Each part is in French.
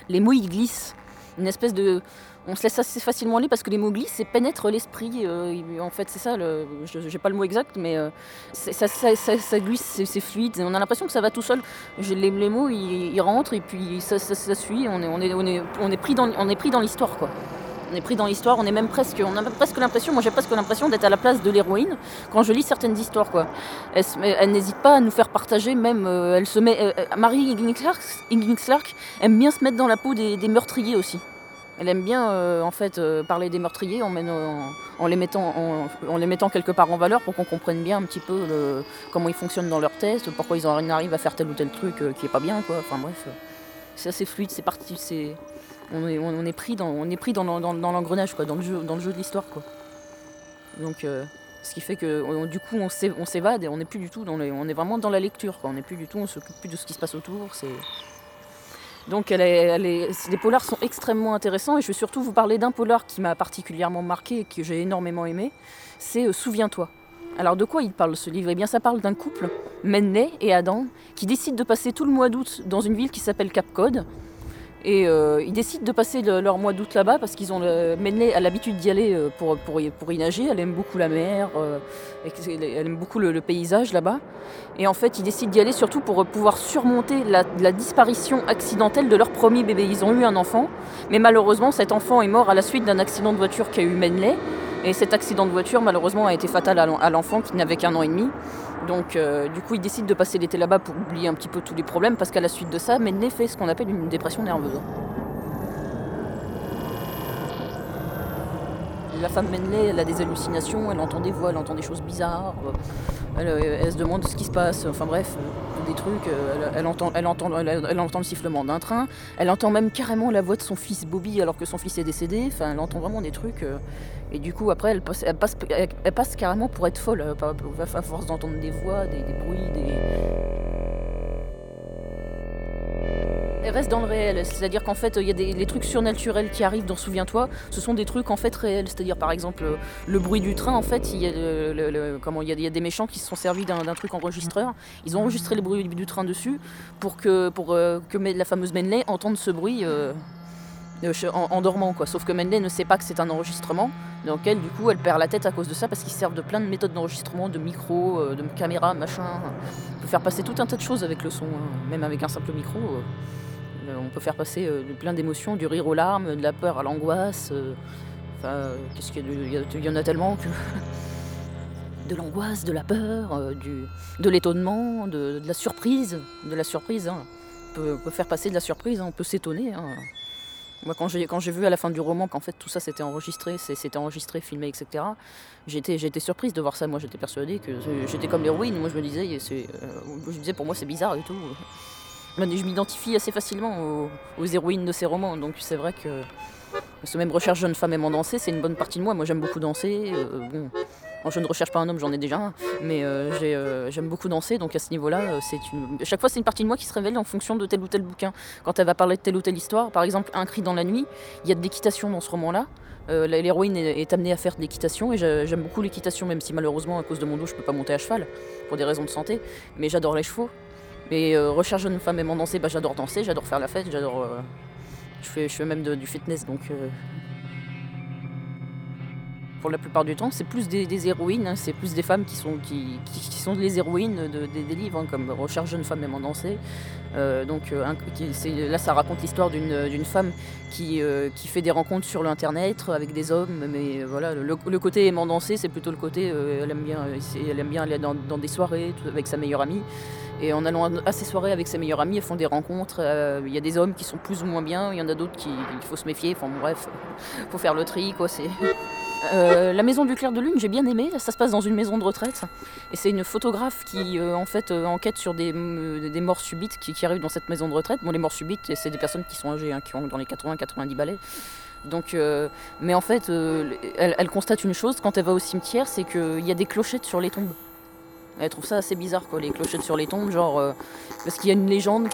les mots ils glissent. Une espèce de... On se laisse assez facilement aller parce que les mots glissent et pénètrent l'esprit. En fait, c'est ça, j'ai pas le mot exact, mais ça glisse, c'est fluide. On a l'impression que ça va tout seul. Les mots, ils rentrent et puis ça suit. On est pris dans l'histoire, quoi. On est pris dans l'histoire, on a même presque l'impression, moi j'ai presque l'impression d'être à la place de l'héroïne quand je lis certaines histoires, quoi. Elle n'hésite pas à nous faire partager, même, Mary Higgins Clark aime bien se mettre dans la peau des meurtriers aussi. Elle aime bien parler des meurtriers en les mettant quelque part en valeur pour qu'on comprenne bien un petit peu comment ils fonctionnent dans leurs tests, pourquoi ils en arrivent à faire tel ou tel truc qui est pas bien, quoi. Enfin bref, c'est assez fluide, c'est parti, on est pris dans l'engrenage, quoi, dans le jeu de l'histoire, quoi. Donc ce qui fait que du coup on s'évade et on n'est plus du tout on est vraiment dans la lecture, quoi. On n'est plus du tout, on s'occupe plus de ce qui se passe autour. Donc les polars sont extrêmement intéressants et je vais surtout vous parler d'un polar qui m'a particulièrement marqué et que j'ai énormément aimé, c'est Souviens-toi. Alors de quoi il parle ce livre ? Eh bien ça parle d'un couple, Manley et Adam, qui décident de passer tout le mois d'août dans une ville qui s'appelle Cap Cod. Et ils décident de passer leur mois d'août là-bas parce qu'ils ont Manley a l'habitude d'y aller pour y nager. Elle aime beaucoup la mer, elle aime beaucoup le paysage là-bas. Et en fait, ils décident d'y aller surtout pour pouvoir surmonter la disparition accidentelle de leur premier bébé. Ils ont eu un enfant, mais malheureusement, cet enfant est mort à la suite d'un accident de voiture qu'a eu Manley. Et cet accident de voiture, malheureusement, a été fatal à l'enfant qui n'avait qu'1 an et demi. Donc, du coup, ils décident de passer l'été là-bas pour oublier un petit peu tous les problèmes, parce qu'à la suite de ça, Manley fait ce qu'on appelle une dépression nerveuse. La femme Manley, elle a des hallucinations, elle entend des voix, elle entend des choses bizarres, elle se demande ce qui se passe, enfin bref, des trucs, elle entend le sifflement d'un train, elle entend même carrément la voix de son fils Bobby alors que son fils est décédé, enfin elle entend vraiment des trucs, et du coup après elle passe carrément pour être folle, à force d'entendre des voix, des bruits, Elle reste dans le réel, c'est-à-dire qu'en fait, il y a les trucs surnaturels qui arrivent dans Souviens-toi, ce sont des trucs en fait réels, c'est-à-dire par exemple le bruit du train, en fait, il y a des méchants qui se sont servis d'un truc enregistreur, ils ont enregistré le bruit du train dessus pour que la fameuse Manley entende ce bruit en dormant, quoi. Sauf que Manley ne sait pas que c'est un enregistrement, donc elle, du coup, elle perd la tête à cause de ça parce qu'ils servent de plein de méthodes d'enregistrement, de micros, de caméras, machin. On peut faire passer tout un tas de choses avec le son, hein, même avec un simple micro. On peut faire passer plein d'émotions, du rire aux larmes, de la peur à l'angoisse. Qu'est-ce qu'il y a il y en a tellement que... de l'angoisse, de la peur, de l'étonnement, de la surprise. Hein. On peut faire passer de la surprise, hein, on peut s'étonner. Hein. Moi, quand j'ai vu à la fin du roman qu'en fait tout ça c'était enregistré, filmé, etc., j'ai été surprise de voir ça. Moi, j'étais persuadée que j'étais comme l'héroïne. Moi, je me disais pour moi c'est bizarre et tout. Je m'identifie assez facilement aux héroïnes de ces romans, donc c'est vrai que ce même recherche jeune femme aimant danser, c'est une bonne partie de moi. Moi, j'aime beaucoup danser. Je ne recherche pas un homme, j'en ai déjà un, mais j'aime beaucoup danser, donc à ce niveau-là, chaque fois c'est une partie de moi qui se révèle en fonction de tel ou tel bouquin. Quand elle va parler de telle ou telle histoire, par exemple Un cri dans la nuit, il y a de l'équitation dans ce roman-là. L'héroïne est amenée à faire de l'équitation et j'aime beaucoup l'équitation, même si malheureusement à cause de mon dos je peux pas monter à cheval pour des raisons de santé, mais j'adore les chevaux. Mais recherche jeune femme aimant danser, j'adore danser, j'adore faire la fête, je fais même du fitness, donc pour la plupart du temps c'est plus des héroïnes, hein, c'est plus des femmes qui sont les héroïnes des livres, hein, comme Recherche jeune femme aimant danser. Là ça raconte l'histoire d'une femme qui fait des rencontres sur l'internet avec des hommes, mais voilà, le côté aimant danser, c'est plutôt le côté elle aime bien aller dans des soirées avec sa meilleure amie. Et en allant à ces soirées avec ses meilleurs amis, elles font des rencontres. Il y a des hommes qui sont plus ou moins bien, il y en a d'autres il faut se méfier. Enfin bref, faut faire le tri, quoi. La maison du clair de lune, j'ai bien aimé. Ça se passe dans une maison de retraite. Et c'est une photographe qui enquête sur des morts subites qui arrivent dans cette maison de retraite. Bon, les morts subites, c'est des personnes qui sont âgées, hein, qui ont dans les 80-90 balais. Donc, mais en fait, elle constate une chose quand elle va au cimetière, c'est qu'il y a des clochettes sur les tombes. Elle trouve ça assez bizarre, quoi, les clochettes sur les tombes, parce qu'il y a une légende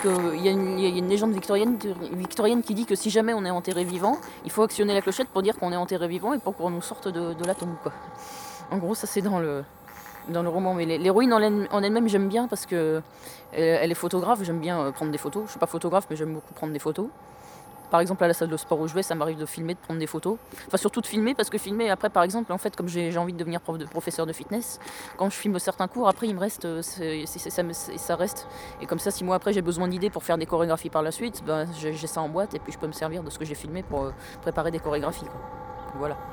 victorienne qui dit que si jamais on est enterré vivant, il faut actionner la clochette pour dire qu'on est enterré vivant et pour qu'on nous sorte de la tombe, quoi. En gros, ça c'est dans le roman, mais l'héroïne en elle-même j'aime bien parce que elle est photographe, j'aime bien prendre des photos. Je suis pas photographe, mais j'aime beaucoup prendre des photos. Par exemple, à la salle de sport où je vais, ça m'arrive de filmer, de prendre des photos. Enfin, surtout de filmer, parce que filmer, après, par exemple, en fait, comme j'ai envie de devenir professeur de fitness, quand je filme certains cours, après, il me reste, ça reste. Et comme ça, si moi, après, j'ai besoin d'idées pour faire des chorégraphies par la suite, j'ai ça en boîte et puis je peux me servir de ce que j'ai filmé pour préparer des chorégraphies, quoi. Voilà.